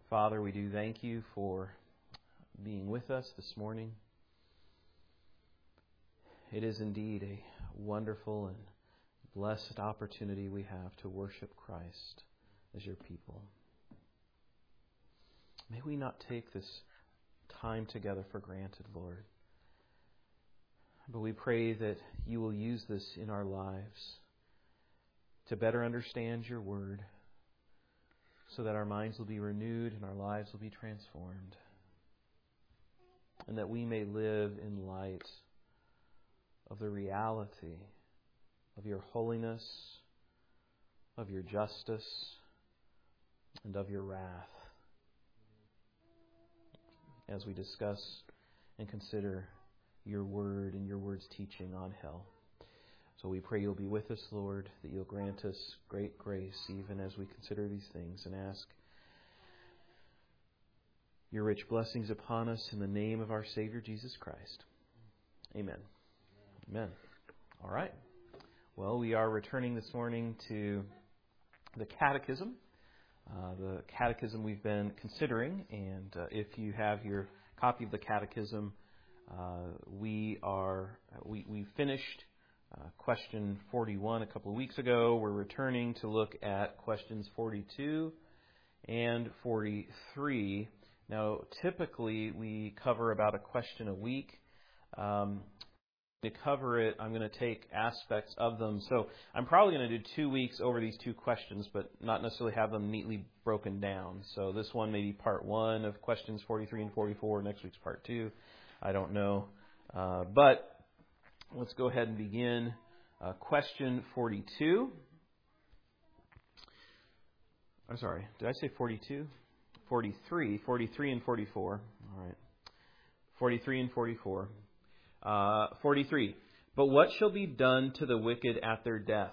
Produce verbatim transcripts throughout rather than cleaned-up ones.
Father, we do thank you for being with us this morning. It is indeed a wonderful and blessed opportunity we have to worship Christ as your people. May we not take this time together for granted, Lord. But we pray that you will use this in our lives to better understand your word, so that our minds will be renewed and our lives will be transformed, and that we may live in light of the reality of your holiness, of your justice, and of your wrath, as we discuss and consider your word and your word's teaching on hell. So we pray you'll be with us, Lord, that you'll grant us great grace even as we consider these things, and ask your rich blessings upon us in the name of our Savior, Jesus Christ. Amen. Amen. All right. Well, we are returning this morning to the Catechism, uh, the Catechism we've been considering. And uh, if you have your copy of the Catechism, uh, we are we we finished uh, question forty-one a couple of weeks ago. We're returning to look at questions forty-two and forty-three. Now, typically we cover about a question a week. Um, to cover it, I'm going to take aspects of them. So I'm probably going to do two weeks over these two questions, but not necessarily have them neatly broken down. So this one may be part one of questions forty-three and forty-four. Next week's part two. I don't know. Uh, but let's go ahead and begin. Uh, question forty-two. I'm sorry, did I say forty-two? forty-three. forty-three and forty-four. All right. forty-three and forty-four. Uh, forty-three. But what shall be done to the wicked at their death?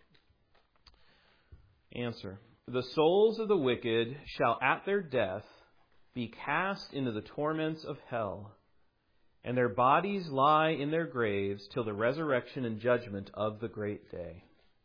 Answer. The souls of the wicked shall at their death be cast into the torments of hell, and their bodies lie in their graves till the resurrection and judgment of the great day.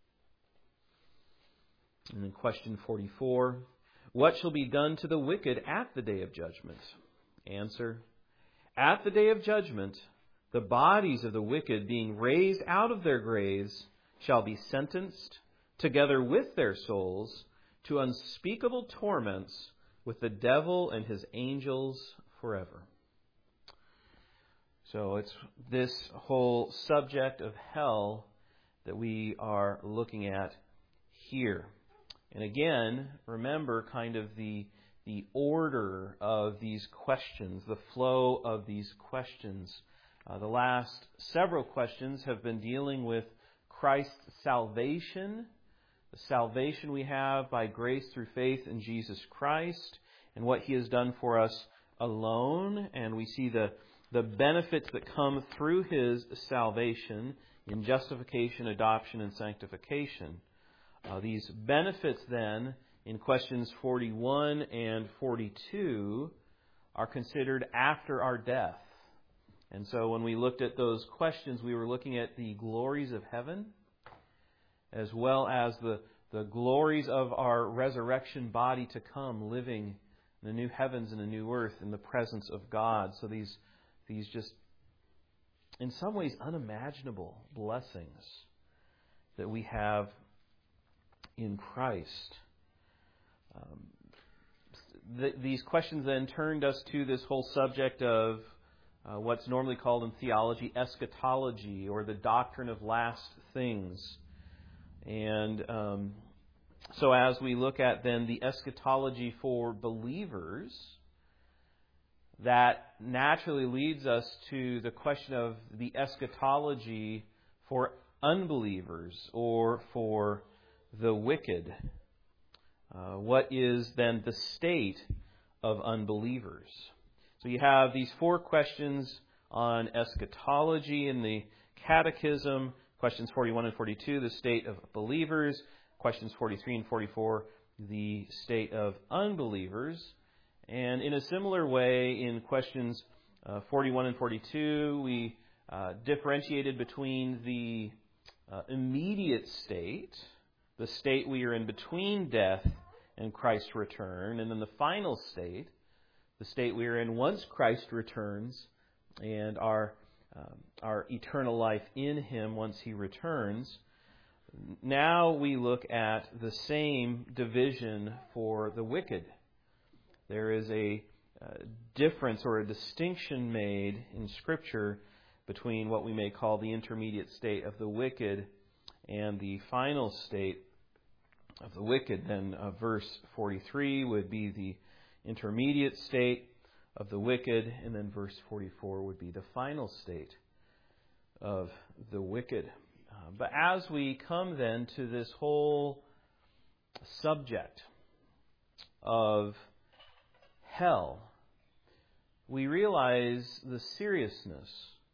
And then question forty-four. What shall be done to the wicked at the day of judgment? Answer. At the day of judgment, the bodies of the wicked, being raised out of their graves, shall be sentenced, together with their souls, to unspeakable torments with the devil and his angels forever. So it's this whole subject of hell that we are looking at here. And again, remember kind of the the order of these questions, the flow of these questions. Uh, the last several questions have been dealing with Christ's salvation, the salvation we have by grace through faith in Jesus Christ, and what He has done for us alone. And we see the, the benefits that come through His salvation in justification, adoption, and sanctification. Uh, these benefits then, in questions forty-one and forty-two, are considered after our death. And so when we looked at those questions, we were looking at the glories of heaven, as well as the, the glories of our resurrection body to come, living in the new heavens and the new earth in the presence of God. So these, these just, in some ways, unimaginable blessings that we have in Christ. Um, th- these questions then turned us to this whole subject of uh, what's normally called in theology eschatology, or the doctrine of last things. And um, so as we look at then the eschatology for believers, that naturally leads us to the question of the eschatology for unbelievers or for the wicked. Uh, what is then the state of unbelievers? So you have these four questions on eschatology in the Catechism. Questions forty-one and forty-two, the state of believers. Questions forty-three and forty-four, the state of unbelievers. And in a similar way, in questions uh, forty-one and forty-two, we uh, differentiated between the uh, immediate state, the state we are in between death and Christ's return. And then the final state, the state we are in once Christ returns and our, um, our eternal life in Him once He returns. Now we look at the same division for the wicked. There is a uh, difference or a distinction made in Scripture between what we may call the intermediate state of the wicked and the final state of the wicked. Then uh, verse forty-three would be the intermediate state of the wicked, and then verse forty-four would be the final state of the wicked. Uh, but as we come then to this whole subject of hell, we realize the seriousness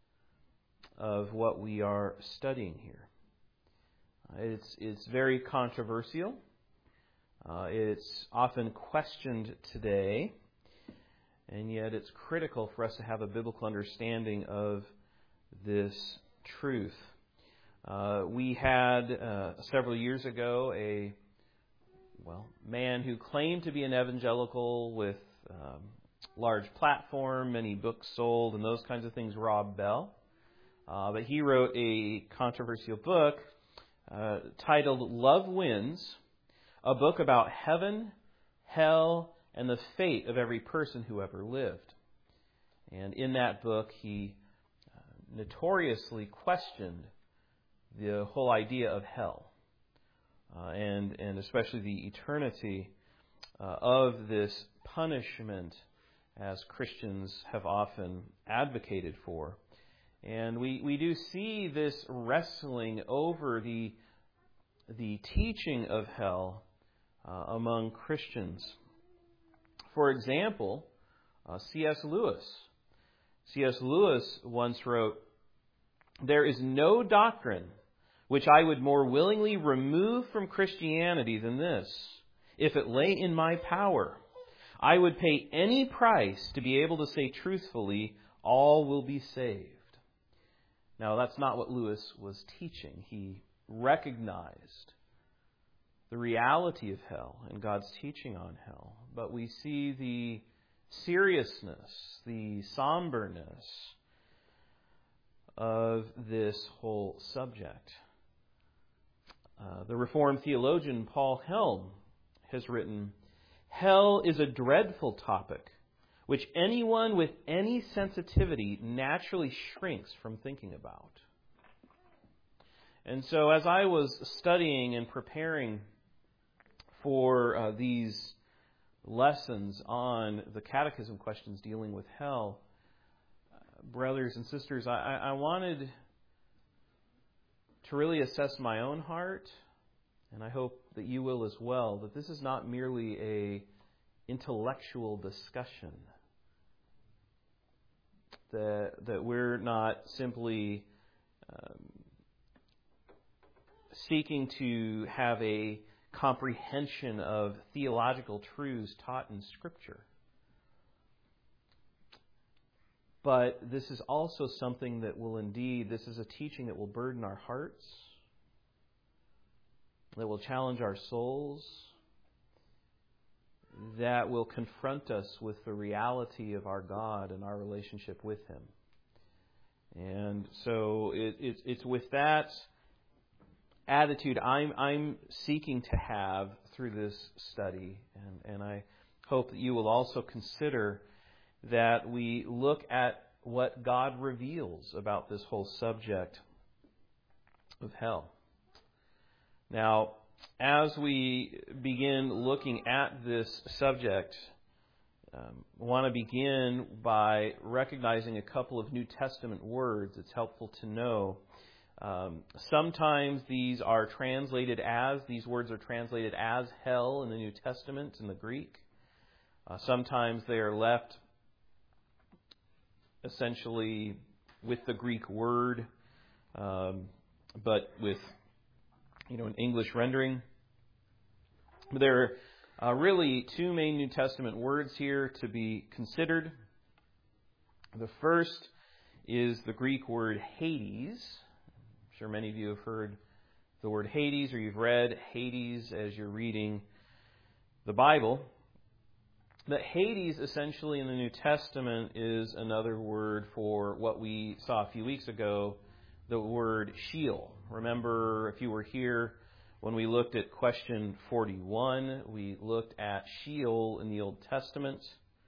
of what we are studying here. Uh, it's, it's very controversial. Uh, it's often questioned today, and yet it's critical for us to have a biblical understanding of this truth. Uh, we had uh, several years ago a well man who claimed to be an evangelical with um, large platform, many books sold, and those kinds of things, Rob Bell. Uh, but he wrote a controversial book uh, titled Love Wins, a book about heaven, hell, and the fate of every person who ever lived. And in that book, he uh, notoriously questioned the whole idea of hell, uh, and and especially the eternity uh, of this punishment, as Christians have often advocated for. And we, we do see this wrestling over the the teaching of hell uh, among Christians. For example, uh, C S Lewis. C S Lewis once wrote, "There is no doctrine which I would more willingly remove from Christianity than this. If it lay in my power, I would pay any price to be able to say truthfully, all will be saved." Now, that's not what Lewis was teaching. He recognized the reality of hell and God's teaching on hell. But we see the seriousness, the somberness of this whole subject. Uh, the Reformed theologian Paul Helm has written, "Hell is a dreadful topic which anyone with any sensitivity naturally shrinks from thinking about." And so as I was studying and preparing for uh, these lessons on the catechism questions dealing with hell, uh, brothers and sisters, I, I, I wanted to really assess my own heart, and I hope that you will as well, that this is not merely a intellectual discussion, that that we're not simply um, seeking to have a comprehension of theological truths taught in Scripture. But this is also something that will indeed, this is a teaching that will burden our hearts, that will challenge our souls, that will confront us with the reality of our God and our relationship with Him. And so it, it, it's with that attitude I'm, I'm seeking to have through this study. And, and I hope that you will also consider that we look at what God reveals about this whole subject of hell. Now, as we begin looking at this subject, um, I want to begin by recognizing a couple of New Testament words. It's helpful to know. Um, sometimes these are translated as, these words are translated as hell in the New Testament in the Greek. Uh, sometimes they are left essentially with the Greek word, um, but with, you know, an English rendering. There are uh, really two main New Testament words here to be considered. The first is the Greek word Hades. I'm sure many of you have heard the word Hades, or you've read Hades as you're reading the Bible that Hades essentially in the New Testament is another word for what we saw a few weeks ago, the word Sheol. Remember, if you were here when we looked at question forty-one, we looked at Sheol in the Old Testament.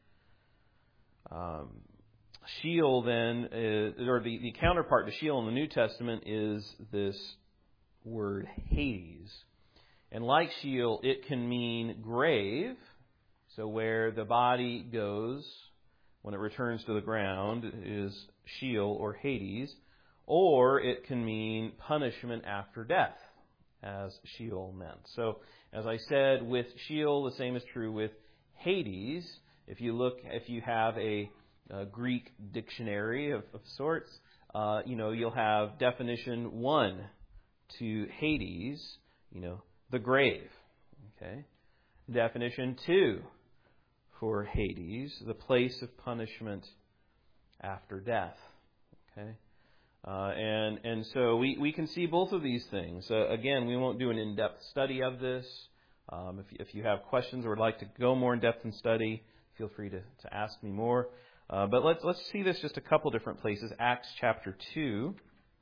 Um, Sheol then, is, or the, the counterpart to Sheol in the New Testament is this word Hades. And like Sheol, it can mean grave, so where the body goes when it returns to the ground is Sheol or Hades, or it can mean punishment after death, as Sheol meant. So, as I said, with Sheol, the same is true with Hades. If you look, if you have a, a Greek dictionary of, of sorts, uh, you know, you'll have definition one to Hades, you know, the grave. Okay. Definition two for Hades, the place of punishment after death. Okay. Uh, and and so we, we can see both of these things. Uh, again, we won't do an in-depth study of this. Um, if, if you have questions or would like to go more in-depth in study, feel free to, to ask me more. Uh, but let's let's see this just a couple different places. Acts chapter two.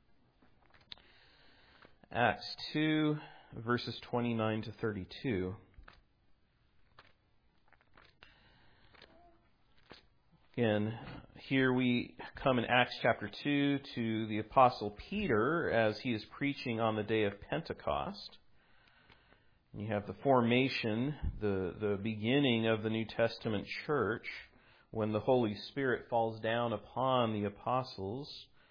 Acts two, verses twenty-nine to thirty-two. Again, here we come in Acts chapter two to the Apostle Peter as he is preaching on the day of Pentecost. You have the formation, the, the beginning of the New Testament church when the Holy Spirit falls down upon the apostles.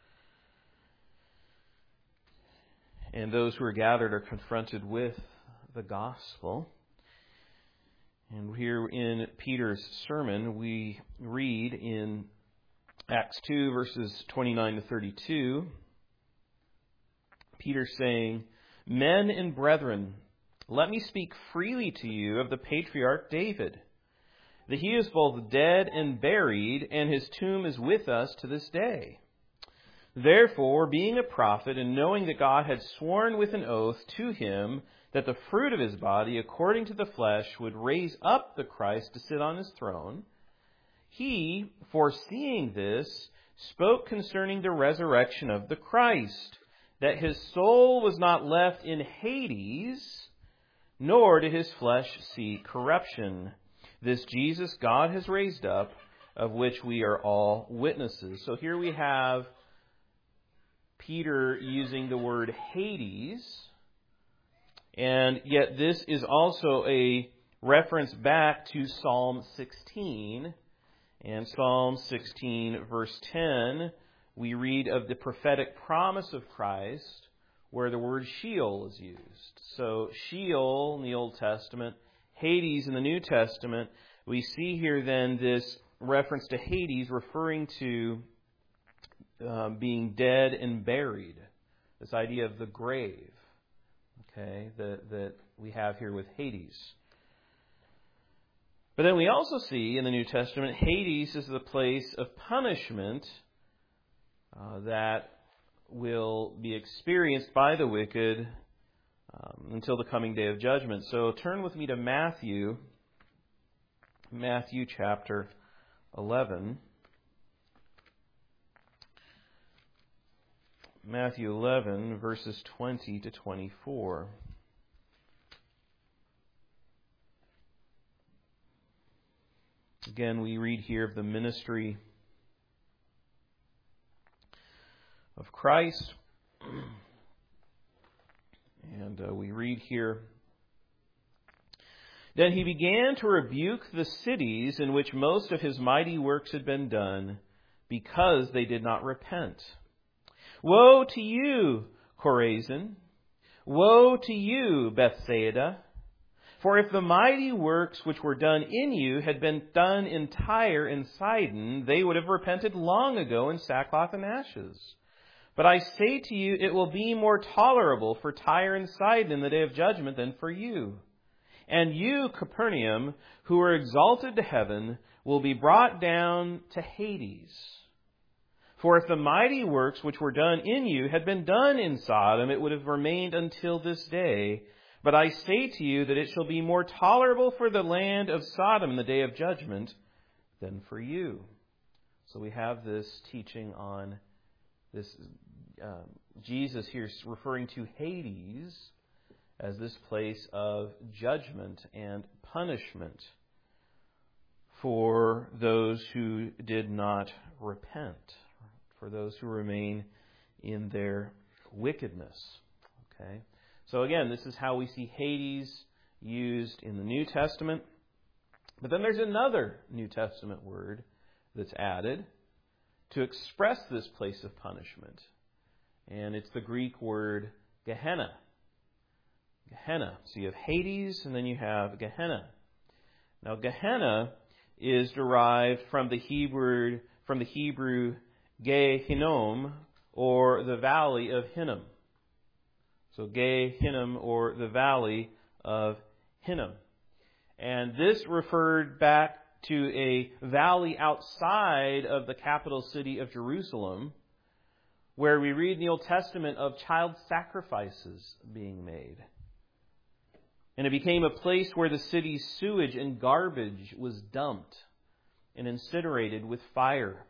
And those who are gathered are confronted with the gospel. And here in Peter's sermon, we read in Acts two, verses twenty-nine to thirty-two, Peter saying, "Men and brethren, let me speak freely to you of the patriarch David, that he is both dead and buried, and his tomb is with us to this day. Therefore, being a prophet, and knowing that God had sworn with an oath to him that the fruit of his body, according to the flesh, would raise up the Christ to sit on his throne, he, foreseeing this, spoke concerning the resurrection of the Christ, that his soul was not left in Hades, nor did his flesh see corruption. This Jesus God has raised up, of which we are all witnesses." So here we have Peter using the word Hades, and yet this is also a reference back to Psalm sixteen. And Psalm sixteen, verse ten, we read of the prophetic promise of Christ, where the word Sheol is used. So Sheol in the Old Testament, Hades in the New Testament. We see here then this reference to Hades referring to uh, being dead and buried. This idea of the grave, okay, that, that we have here with Hades. But then we also see in the New Testament, Hades is the place of punishment uh, that will be experienced by the wicked um, until the coming day of judgment. So turn with me to Matthew, Matthew chapter eleven. Matthew eleven, verses twenty to twenty-four. Again, we read here of the ministry of Christ. And uh, we read here, "Then he began to rebuke the cities in which most of his mighty works had been done, because they did not repent. Woe to you, Chorazin! Woe to you, Bethsaida! For if the mighty works which were done in you had been done in Tyre and Sidon, they would have repented long ago in sackcloth and ashes. But I say to you, it will be more tolerable for Tyre and Sidon in the day of judgment than for you. And you, Capernaum, who are exalted to heaven, will be brought down to Hades. For if the mighty works which were done in you had been done in Sodom, it would have remained until this day. But I say to you that it shall be more tolerable for the land of Sodom in the day of judgment than for you. So we have this teaching on this. Uh, Jesus here is referring to Hades as this place of judgment and punishment for those who did not repent, for those who remain in their wickedness. Okay? So again, this is how we see Hades used in the New Testament. But then there's another New Testament word that's added to express this place of punishment. And it's the Greek word Gehenna. Gehenna. So you have Hades and then you have Gehenna. Now Gehenna is derived from the Hebrew from the Hebrew Gehinnom, or the valley of Hinnom. So Gehinnom, or the valley of Hinnom. And this referred back to a valley outside of the capital city of Jerusalem, where we read in the Old Testament of child sacrifices being made. And it became a place where the city's sewage and garbage was dumped and incinerated with fire.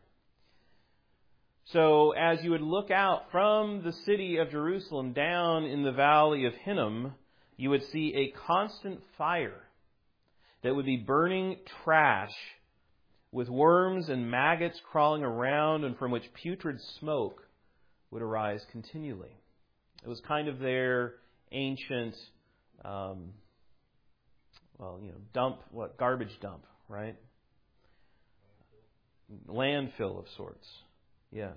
So as you would look out from the city of Jerusalem down in the valley of Hinnom, you would see a constant fire that would be burning trash with worms and maggots crawling around, and from which putrid smoke would arise continually. It was kind of their ancient, um, well, you know, dump, what, garbage dump, right? Landfill of sorts. Yes.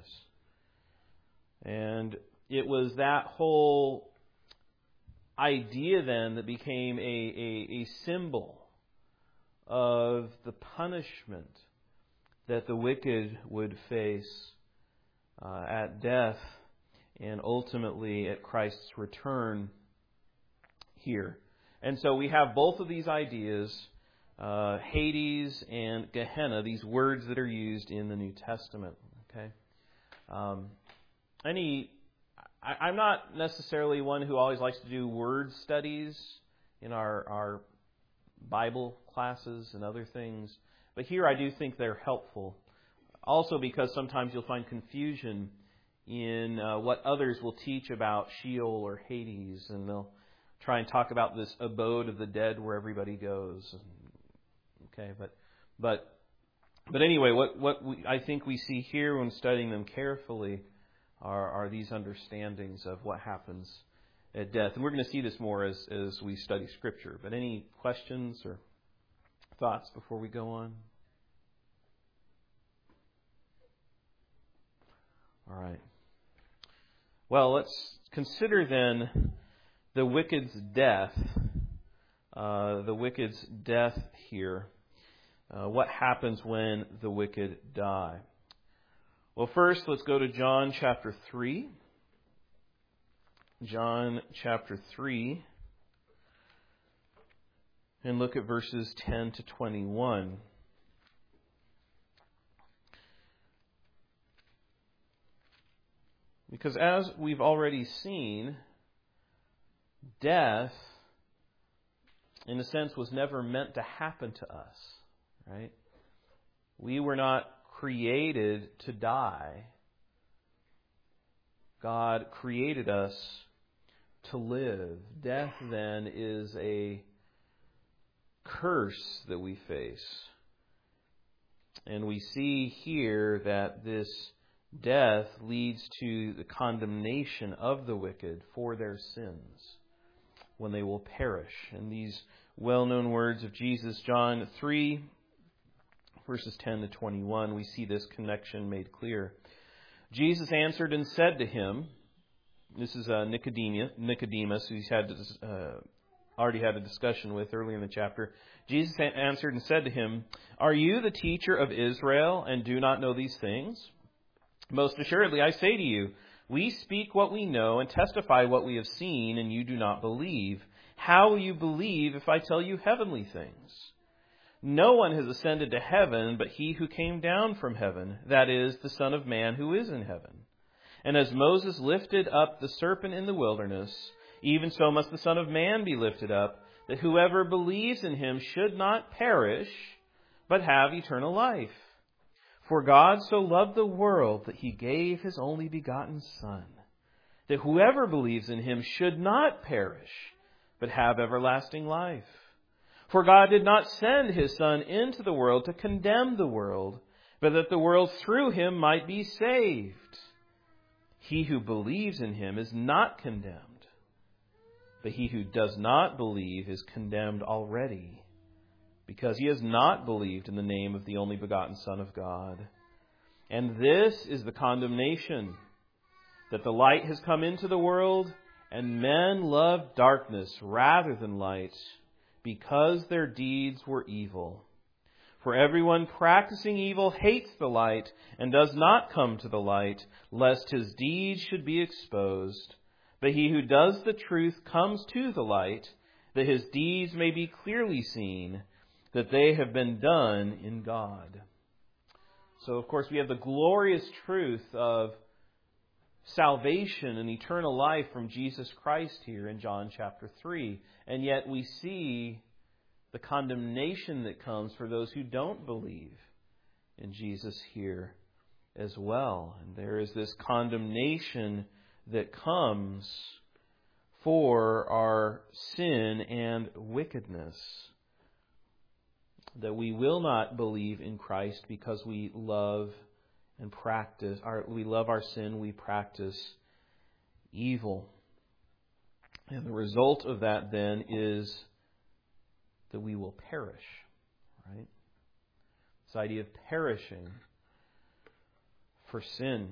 And it was that whole idea then that became a, a, a symbol of the punishment that the wicked would face uh, at death and ultimately at Christ's return here. And so we have both of these ideas, uh, Hades and Gehenna, these words that are used in the New Testament. Okay. Um, any, I, I'm not necessarily one who always likes to do word studies in our, our Bible classes and other things, but here I do think they're helpful. Also because sometimes you'll find confusion in uh, what others will teach about Sheol or Hades, and they'll try and talk about this abode of the dead where everybody goes. Okay, but but. But anyway, what, what we, I think we see here when studying them carefully are, are these understandings of what happens at death. And we're going to see this more as, as we study Scripture. But any questions or thoughts before we go on? All right. Well, let's consider then the wicked's death. Uh, the wicked's death here. Uh, what happens when the wicked die? Well, first, let's go to John chapter three. John chapter three. And look at verses ten to twenty-one. Because as we've already seen, death, in a sense, was never meant to happen to us. Right? We were not created to die. God created us to live. Death, then, is a curse that we face. And we see here that this death leads to the condemnation of the wicked for their sins when they will perish. And these well-known words of Jesus, John three, verses ten to twenty-one, we see this connection made clear. Jesus answered and said to him, this is uh, Nicodemus, Nicodemus, who he's had uh, already had a discussion with earlier in the chapter. Jesus answered and said to him, "Are you the teacher of Israel and do not know these things? Most assuredly, I say to you, we speak what we know and testify what we have seen, and you do not believe. How will you believe if I tell you heavenly things? No one has ascended to heaven but he who came down from heaven, that is, the Son of Man who is in heaven. And as Moses lifted up the serpent in the wilderness, even so must the Son of Man be lifted up, that whoever believes in him should not perish, but have eternal life. For God so loved the world that he gave his only begotten Son, that whoever believes in him should not perish, but have everlasting life. For God did not send his Son into the world to condemn the world, but that the world through him might be saved. He who believes in him is not condemned, but he who does not believe is condemned already, because he has not believed in the name of the only begotten Son of God. And this is the condemnation, that the light has come into the world, and men love darkness rather than light, because their deeds were evil. For everyone practicing evil hates the light and does not come to the light, lest his deeds should be exposed. But he who does the truth comes to the light, that his deeds may be clearly seen, that they have been done in God. So, of course, we have the glorious truth of salvation and eternal life from Jesus Christ here in John chapter three. And yet we see the condemnation that comes for those who don't believe in Jesus here as well. And there is this condemnation that comes for our sin and wickedness, that we will not believe in Christ because we love and practice, our, we love our sin, we practice evil. And the result of that then is that we will perish, right? This idea of perishing for sin.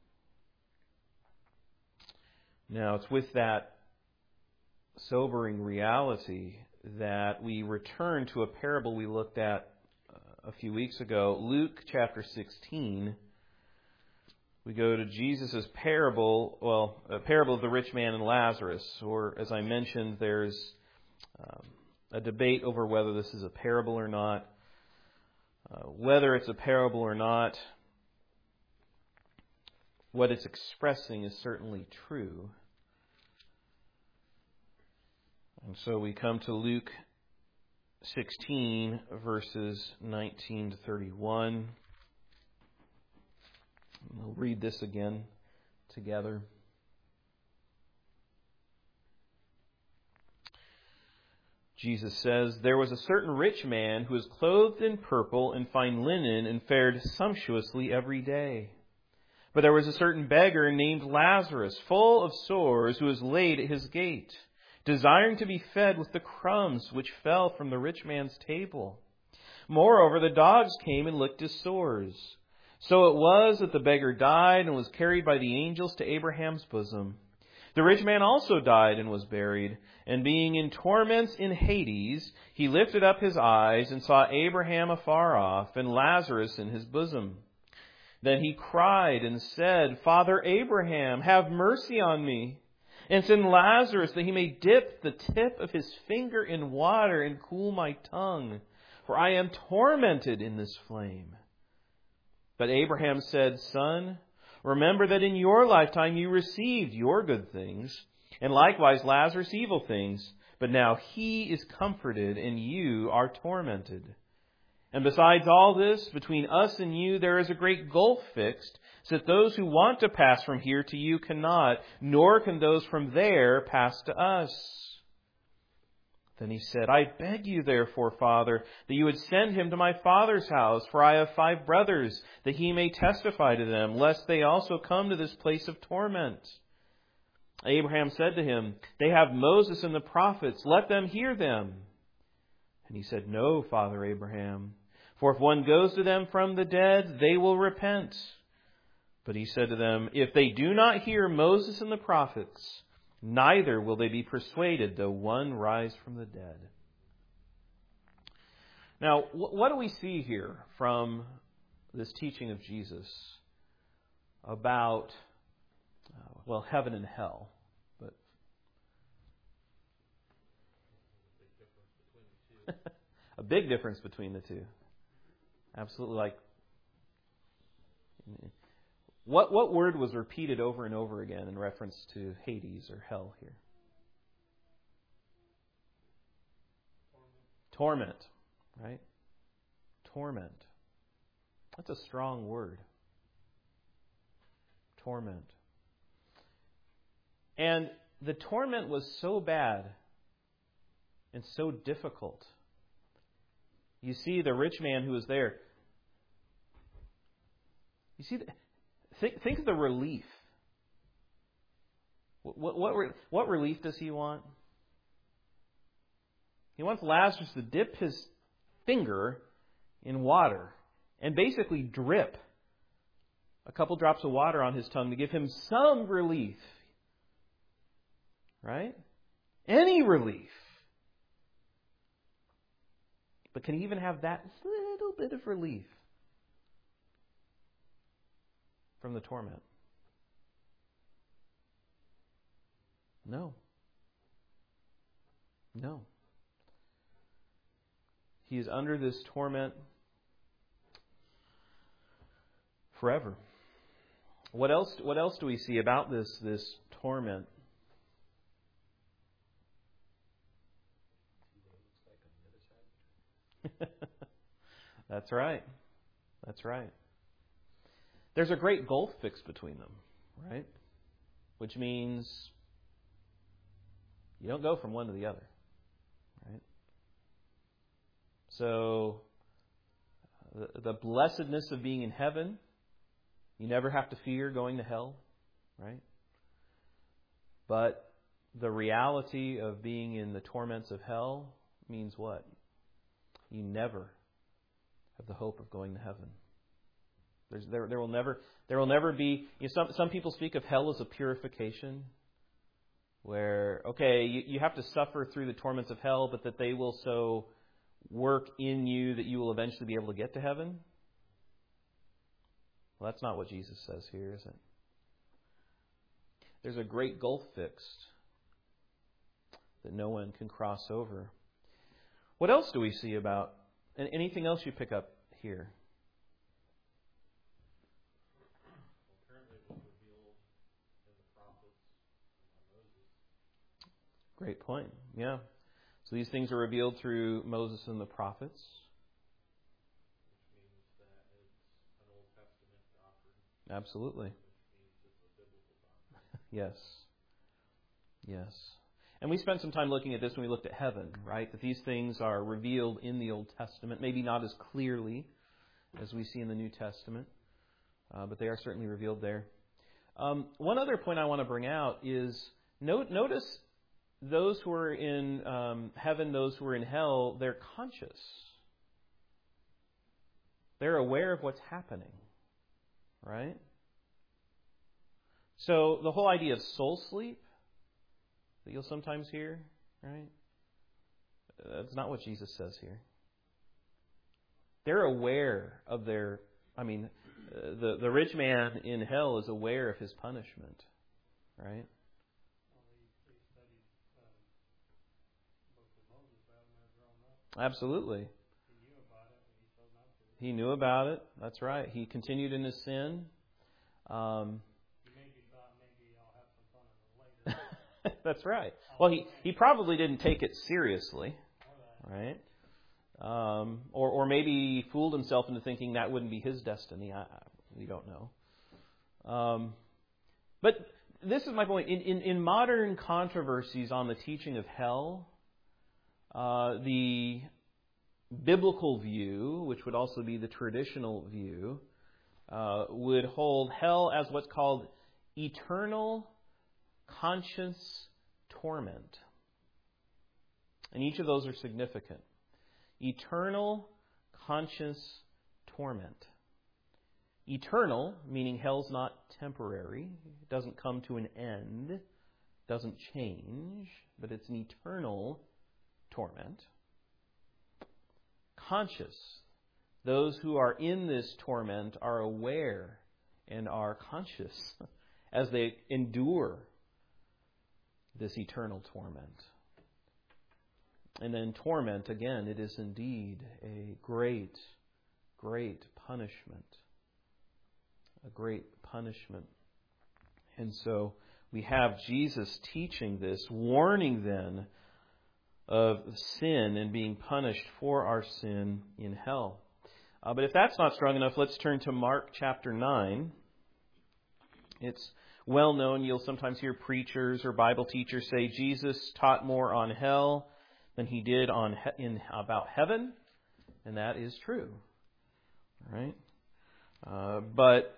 Now, it's with that sobering reality that we return to a parable we looked at a few weeks ago, Luke chapter sixteen. We go to Jesus' parable, well, a parable of the rich man and Lazarus, or as I mentioned, there's um, a debate over whether this is a parable or not. Uh, whether it's a parable or not, what it's expressing is certainly true. And so we come to Luke sixteen, verses nineteen to thirty-one. We'll read this again together. Jesus says, "There was a certain rich man who was clothed in purple and fine linen and fared sumptuously every day. But there was a certain beggar named Lazarus, full of sores, who was laid at his gate, desiring to be fed with the crumbs which fell from the rich man's table. Moreover, the dogs came and licked his sores. So it was that the beggar died and was carried by the angels to Abraham's bosom. The rich man also died and was buried, and being in torments in Hades, he lifted up his eyes and saw Abraham afar off and Lazarus in his bosom. Then he cried and said, 'Father Abraham, have mercy on me, and send Lazarus that he may dip the tip of his finger in water and cool my tongue, for I am tormented in this flame.' But Abraham said, 'Son, remember that in your lifetime you received your good things, and likewise Lazarus evil things. But now he is comforted, and you are tormented. And besides all this, between us and you there is a great gulf fixed, so that those who want to pass from here to you cannot, nor can those from there pass to us.' Then he said, 'I beg you therefore, Father, that you would send him to my father's house, for I have five brothers, that he may testify to them, lest they also come to this place of torment.' Abraham said to him, 'They have Moses and the prophets, let them hear them.' And he said, 'No, Father Abraham, for if one goes to them from the dead, they will repent.' But he said to them, 'If they do not hear Moses and the prophets, neither will they be persuaded, though one rise from the dead.'" Now, what do we see here from this teaching of Jesus about, uh, well, heaven and hell? But a big difference between the two. Absolutely. Like, what what word was repeated over and over again in reference to Hades or hell here? Torment, right? Torment. That's a strong word. Torment. And the torment was so bad and so difficult. You see the rich man who was there. You see, the, think, think of the relief. What, what, what relief does he want? He wants Lazarus to dip his finger in water and basically drip a couple drops of water on his tongue to give him some relief. Right? Any relief. But can he even have that little bit of relief from the torment? No. No. He is under this torment forever. What else? What else do we see about this this torment? That's right. That's right. There's a great gulf fixed between them, right? Which means you don't go from one to the other, right? So the, the blessedness of being in heaven, you never have to fear going to hell, right? But the reality of being in the torments of hell means what? You never have the hope of going to heaven. There's, there, there will never, there will never be. You know, some some people speak of hell as a purification, where okay, you, you have to suffer through the torments of hell, but that they will so work in you that you will eventually be able to get to heaven. Well, that's not what Jesus says here, is it? There's a great gulf fixed that no one can cross over. What else do we see about, and anything else you pick up here? Great point. Yeah. So these things are revealed through Moses and the prophets. Which means that it's an Old Testament doctrine. Absolutely. Which means it's a biblical doctrine. Yes. Yes. And we spent some time looking at this when we looked at heaven, right? That these things are revealed in the Old Testament, maybe not as clearly as we see in the New Testament, uh, but they are certainly revealed there. Um, one other point I want to bring out is note, notice those who are in um, heaven, those who are in hell, they're conscious. They're aware of what's happening, right? So the whole idea of soul sleep that you'll sometimes hear, right? That's not what Jesus says here. They're aware of their, I mean, uh, the, the rich man in hell is aware of his punishment, right? Absolutely. He knew about it. That's right. He continued in his sin. Um, That's right. Well, he, he probably didn't take it seriously, right? Um, or or maybe he fooled himself into thinking that wouldn't be his destiny. I, we don't know. Um, but this is my point. In, in, in modern controversies on the teaching of hell, uh, the biblical view, which would also be the traditional view, uh, would hold hell as what's called eternal conscious torment. And each of those are significant. Eternal conscious torment. Eternal, meaning hell's not temporary. It doesn't come to an end. Doesn't change. But it's an eternal torment. Conscious. Those who are in this torment are aware and are conscious as they endure this eternal torment. And then torment, again, it is indeed a great, great punishment. A great punishment. And so we have Jesus teaching this, warning then of sin and being punished for our sin in hell. Uh, but if that's not strong enough, let's turn to Mark chapter nine. It's well known. You'll sometimes hear preachers or Bible teachers say Jesus taught more on hell than he did on he- in about heaven, and that is true. All right, uh, but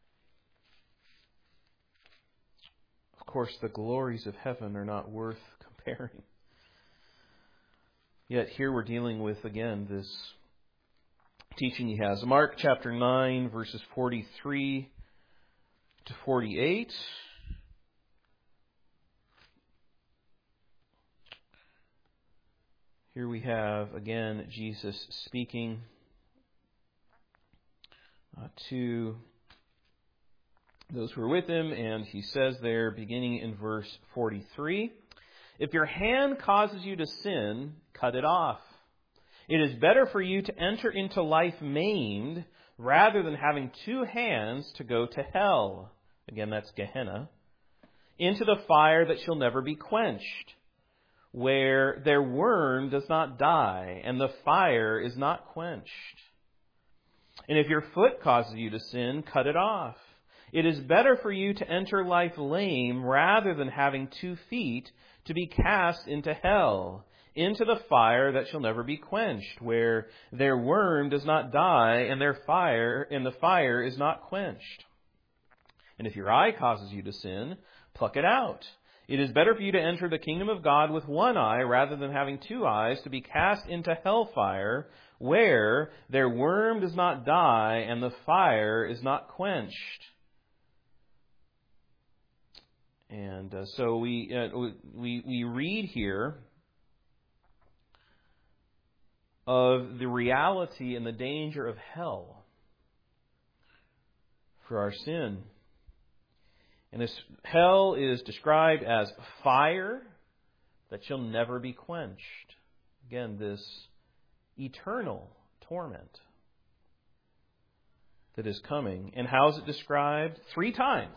of course, the glories of heaven are not worth comparing. Yet here we're dealing with again this teaching he has. Mark chapter nine, verses forty-three to forty-eight. Here we have, again, Jesus speaking uh, to those who are with him, and he says there, beginning in verse forty-three, "If your hand causes you to sin, cut it off. It is better for you to enter into life maimed rather than having two hands to go to hell," again that's Gehenna, "into the fire that shall never be quenched, where their worm does not die and the fire is not quenched. And if your foot causes you to sin, cut it off. It is better for you to enter life lame rather than having two feet to be cast into hell, into the fire that shall never be quenched, where their worm does not die and their fire and the fire is not quenched. And if your eye causes you to sin, pluck it out. It is better for you to enter the kingdom of God with one eye rather than having two eyes to be cast into hellfire, where their worm does not die and the fire is not quenched." And uh, so we, uh, we we read here of the reality and the danger of hell for our sin. And this hell is described as fire that shall never be quenched. Again, this eternal torment that is coming. And how is it described? Three times.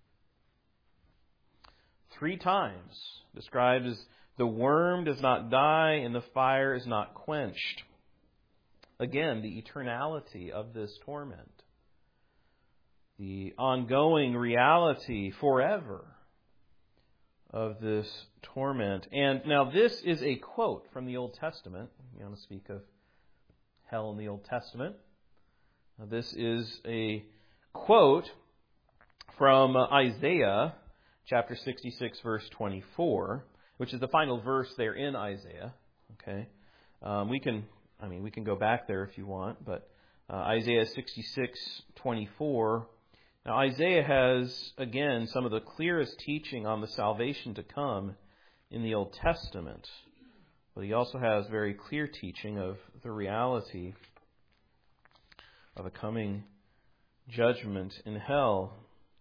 Three times described as the worm does not die and the fire is not quenched. Again, the eternality of this torment. The ongoing reality forever of this torment. And now this is a quote from the Old Testament. You want to speak of hell in the Old Testament. Now, this is a quote from Isaiah chapter sixty-six, verse twenty-four, which is the final verse there in Isaiah. Okay, um, we can, I mean, we can go back there if you want, but uh, Isaiah sixty-six, twenty-four. Now, Isaiah has, again, some of the clearest teaching on the salvation to come in the Old Testament. But he also has very clear teaching of the reality of a coming judgment in hell.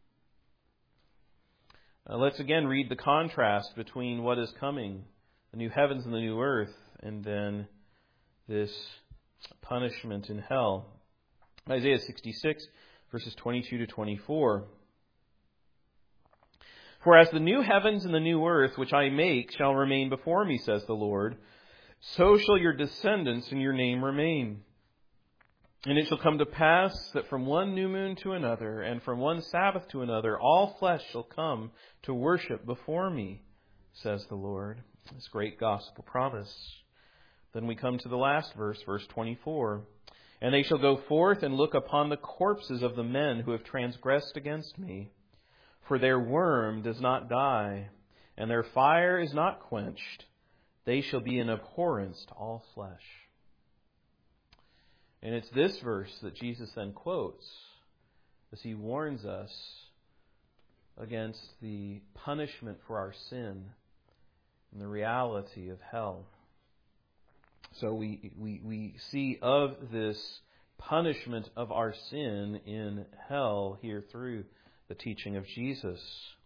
Uh, let's again read the contrast between what is coming, the new heavens and the new earth, and then this punishment in hell. Isaiah sixty-six, verses twenty-two to twenty-four. "For as the new heavens and the new earth which I make shall remain before me, says the Lord, so shall your descendants and your name remain. And it shall come to pass that from one new moon to another, and from one Sabbath to another, all flesh shall come to worship before me, says the Lord." This great gospel promise. Then we come to the last verse, verse twenty-four. "And they shall go forth and look upon the corpses of the men who have transgressed against me. For their worm does not die, and their fire is not quenched. They shall be an abhorrence to all flesh." And it's this verse that Jesus then quotes as he warns us against the punishment for our sin and the reality of hell. So we, we, we see of this punishment of our sin in hell here through the teaching of Jesus.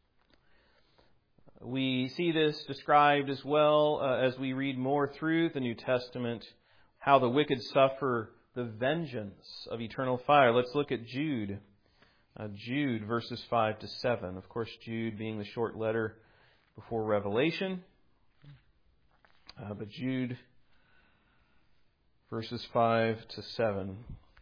We see this described as well uh, as we read more through the New Testament, how the wicked suffer the vengeance of eternal fire. Let's look at Jude. Uh, Jude, verses five to seven. Of course, Jude being the short letter before Revelation. Uh, but Jude, verses five to seven.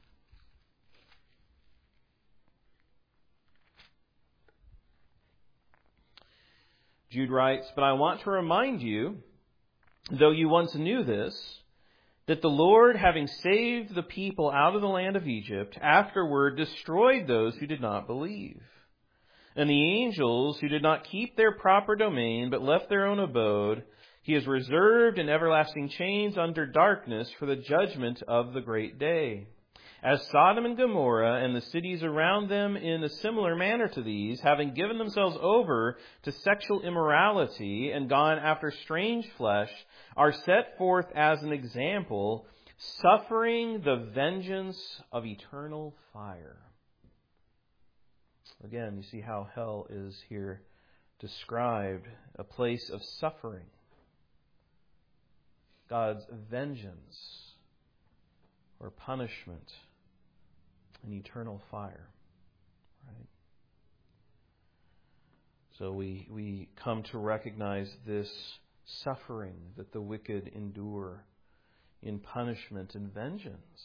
Jude writes, "But I want to remind you, though you once knew this, that the Lord, having saved the people out of the land of Egypt, afterward destroyed those who did not believe. And the angels who did not keep their proper domain, but left their own abode, He has reserved in everlasting chains under darkness for the judgment of the great day. As Sodom and Gomorrah and the cities around them in a similar manner to these, having given themselves over to sexual immorality and gone after strange flesh, are set forth as an example, suffering the vengeance of eternal fire." Again, you see how hell is here described, a place of suffering. God's vengeance or punishment. An eternal fire. Right? So we, we come to recognize this suffering that the wicked endure in punishment and vengeance.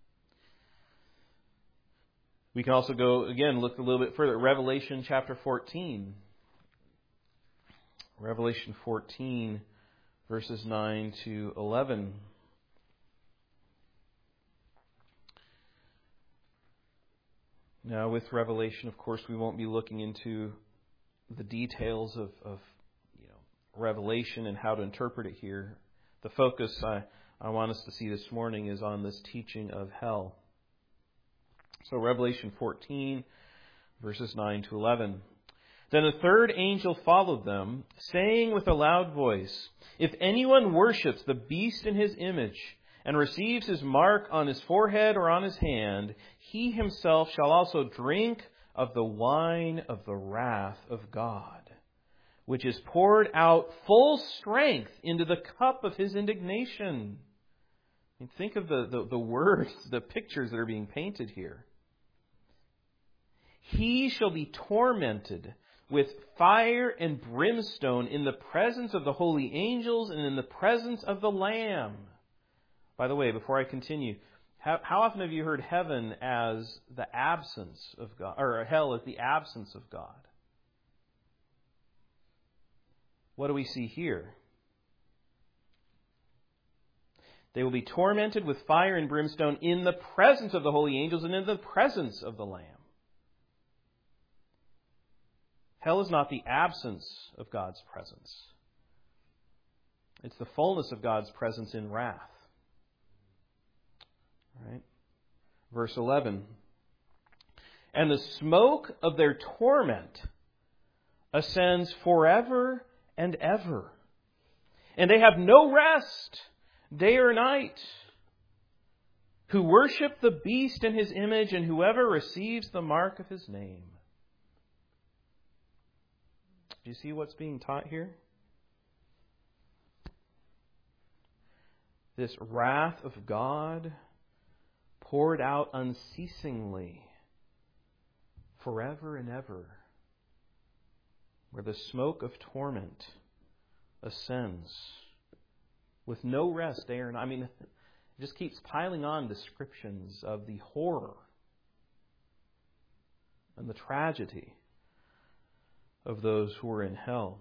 We can also go, again, look a little bit further. Revelation chapter fourteen. Revelation fourteen, verses nine to eleven. Now, with Revelation, of course, we won't be looking into the details of, of you know, Revelation and how to interpret it here. The focus I, I want us to see this morning is on this teaching of hell. So, Revelation fourteen, verses nine to eleven. "Then a third angel followed them, saying with a loud voice, 'If anyone worships the beast in his image, and receives his mark on his forehead or on his hand, he himself shall also drink of the wine of the wrath of God, which is poured out full strength into the cup of his indignation.'" I mean, think of the, the, the words, the pictures that are being painted here. "He shall be tormented with fire and brimstone in the presence of the holy angels and in the presence of the Lamb." By the way, before I continue, how, how often have you heard heaven as the absence of God, or hell as the absence of God? What do we see here? They will be tormented with fire and brimstone in the presence of the holy angels and in the presence of the Lamb. Hell is not the absence of God's presence. It's the fullness of God's presence in wrath. Right? Verse eleven. "And the smoke of their torment ascends forever and ever. And they have no rest, day or night, who worship the beast in his image and whoever receives the mark of his name." Do you see what's being taught here? This wrath of God poured out unceasingly, forever and ever, where the smoke of torment ascends with no rest day or night. I mean, it just keeps piling on descriptions of the horror and the tragedy of those who are in hell.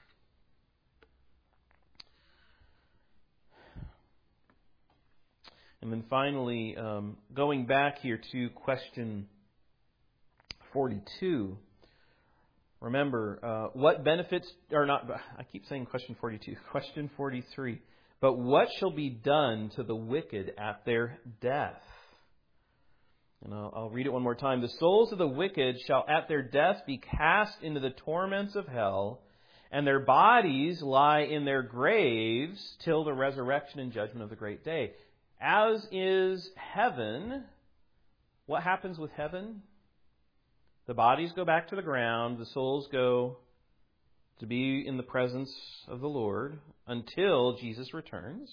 And then finally, um, going back here to question forty-two, remember, uh, what benefits, or not, I keep saying question forty-two, question forty-three, but what shall be done to the wicked at their death? And I'll, I'll read it one more time. "The souls of the wicked shall at their death be cast into the torments of hell, and their bodies lie in their graves till the resurrection and judgment of the great day." As is heaven, what happens with heaven? The bodies go back to the ground, the souls go to be in the presence of the Lord until Jesus returns.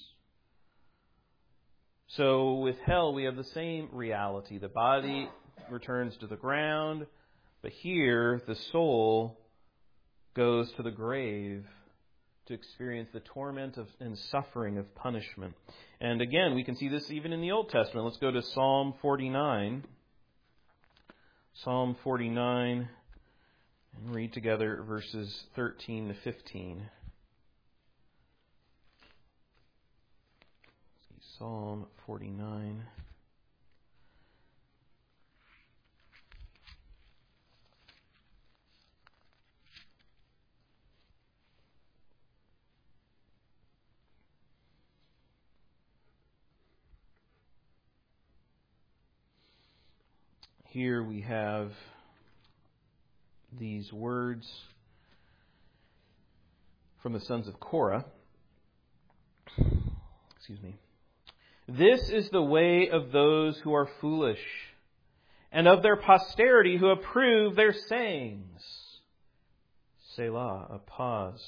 So with hell, we have the same reality. The body returns to the ground, but here the soul goes to the grave to experience the torment of, and suffering of punishment. And again, we can see this even in the Old Testament. Let's go to Psalm forty-nine. Psalm forty-nine, and read together verses thirteen to fifteen. Psalm forty-nine. Here we have these words from the sons of Korah. Excuse me. This is the way of those who are foolish, and of their posterity who approve their sayings. Selah, a pause.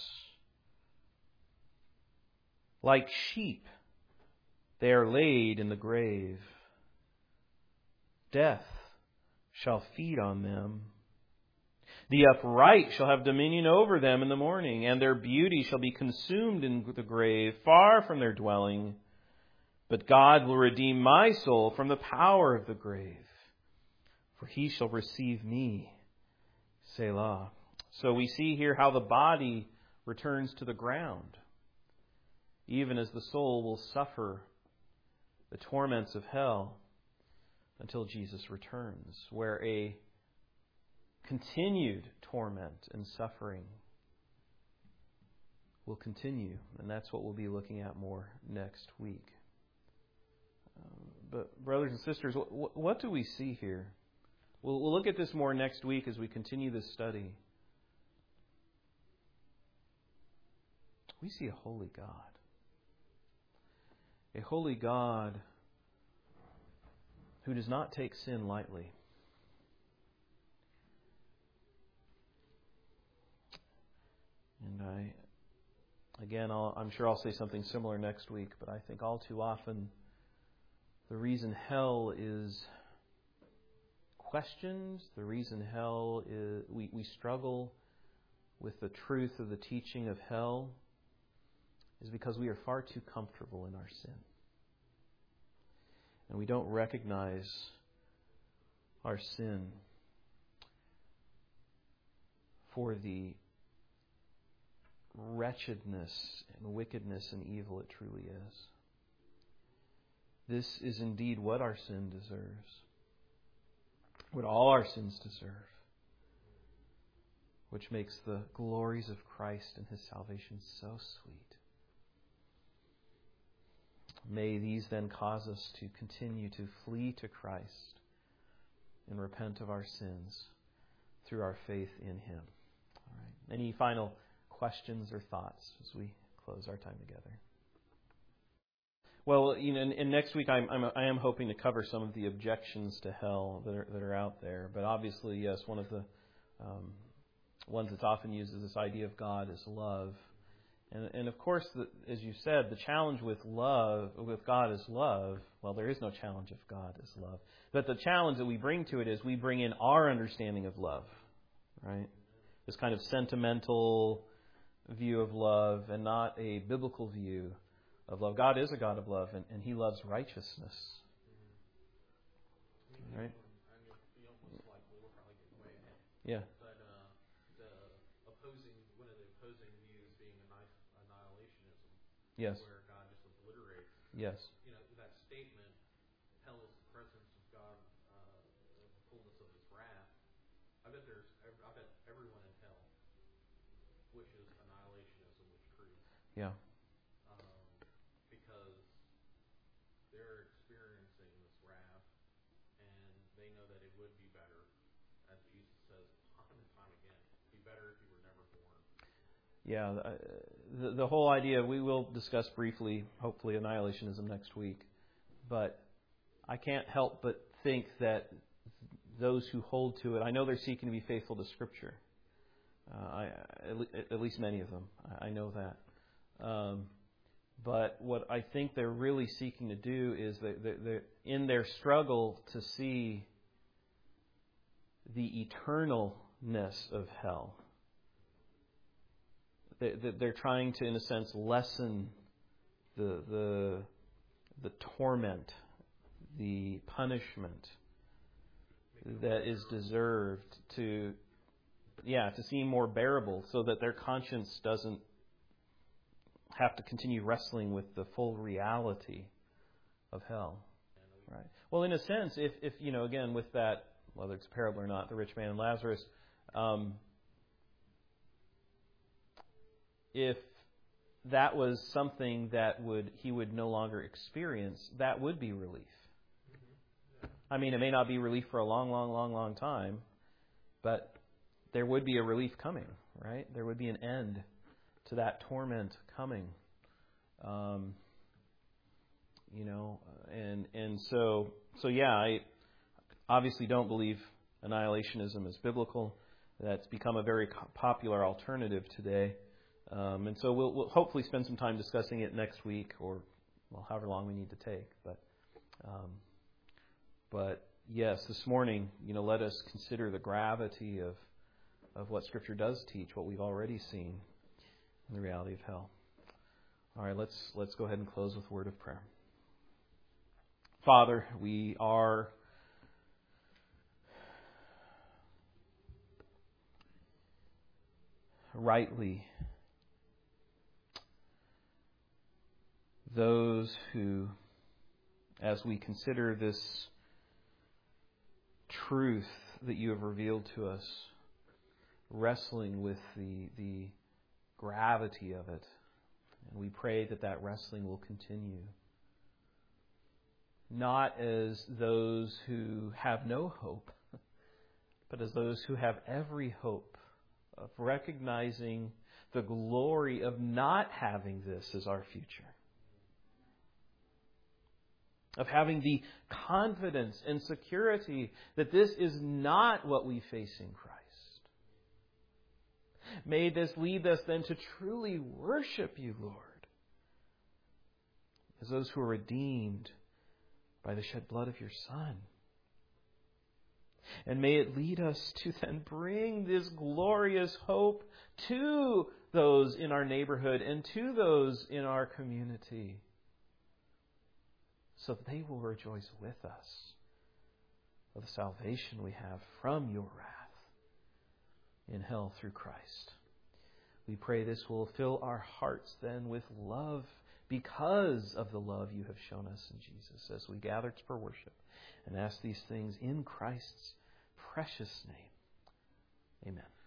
Like sheep, they are laid in the grave. Death shall feed on them. The upright shall have dominion over them in the morning, and their beauty shall be consumed in the grave, far from their dwelling. But God will redeem my soul from the power of the grave, for he shall receive me. Selah. So we see here how the body returns to the ground, even as the soul will suffer the torments of hell until Jesus returns, where a continued torment and suffering will continue. And that's what we'll be looking at more next week. Uh, but brothers and sisters, what, what do we see here? We'll, we'll look at this more next week as we continue this study. We see a holy God. A holy God who does not take sin lightly. And I, again, I'll, I'm sure I'll say something similar next week, but I think all too often the reason hell is questioned, the reason hell is, we, we struggle with the truth of the teaching of hell is because we are far too comfortable in our sin. And we don't recognize our sin for the wretchedness and wickedness and evil it truly is. This is indeed what our sin deserves, what all our sins deserve, which makes the glories of Christ and His salvation so sweet. May these then cause us to continue to flee to Christ and repent of our sins through our faith in Him. All right. Any final questions or thoughts as we close our time together? Well, you know, and, and next week I'm, I'm I am hoping to cover some of the objections to hell that are that are out there. But obviously, yes, one of the um, ones that's often used is this idea of God as love. And, and of course, the, as you said, the challenge with love, with God as love, well, there is no challenge of God as love. But the challenge that we bring to it is we bring in our understanding of love, right? This kind of sentimental view of love and not a biblical view of love. God is a God of love, and, and He loves righteousness. Right? Yeah. Yes. Where God just obliterates. Yes. You know, that statement, hell is the presence of God, uh, the fullness of His wrath. I bet there's, I bet everyone in hell wishes annihilationism was true. Yeah. Um, because they're experiencing this wrath, and they know that it would be better, as Jesus says time and time again, it'd be better if you were never born. Yeah. Uh, The, the whole idea, we will discuss briefly, hopefully, annihilationism next week. But I can't help but think that those who hold to it, I know they're seeking to be faithful to Scripture. Uh, I, at least many of them. I know that. Um, but what I think they're really seeking to do is that they're, in their struggle to see the eternalness of hell, they, they're trying to, in a sense, lessen the the the torment, the punishment that is deserved to, yeah, to seem more bearable, so that their conscience doesn't have to continue wrestling with the full reality of hell. Right. Well, in a sense, if, if you know, again, with that, whether it's a parable or not, the rich man and Lazarus, um, if that was something that would he would no longer experience, that would be relief. I mean, it may not be relief for a long, long, long, long time, but there would be a relief coming, right? There would be an end to that torment coming. Um, you know, and and so so yeah, I obviously don't believe annihilationism is biblical. That's become a very popular alternative today. Um, and so we'll, we'll hopefully spend some time discussing it next week, or well, however long we need to take. But um, but yes, this morning, you know, let us consider the gravity of of what Scripture does teach, what we've already seen in the reality of hell. All right, let's let's go ahead and close with a word of prayer. Father, we are rightly those who, as we consider this truth that you have revealed to us, wrestling with the the gravity of it. And we pray that that wrestling will continue. Not as those who have no hope, but as those who have every hope of recognizing the glory of not having this as our future. Of having the confidence and security that this is not what we face in Christ. May this lead us then to truly worship you, Lord, as those who are redeemed by the shed blood of your Son. And may it lead us to then bring this glorious hope to those in our neighborhood and to those in our community, so that they will rejoice with us of the salvation we have from your wrath in hell through Christ. We pray this will fill our hearts then with love because of the love you have shown us in Jesus, as we gather for worship and ask these things in Christ's precious name. Amen.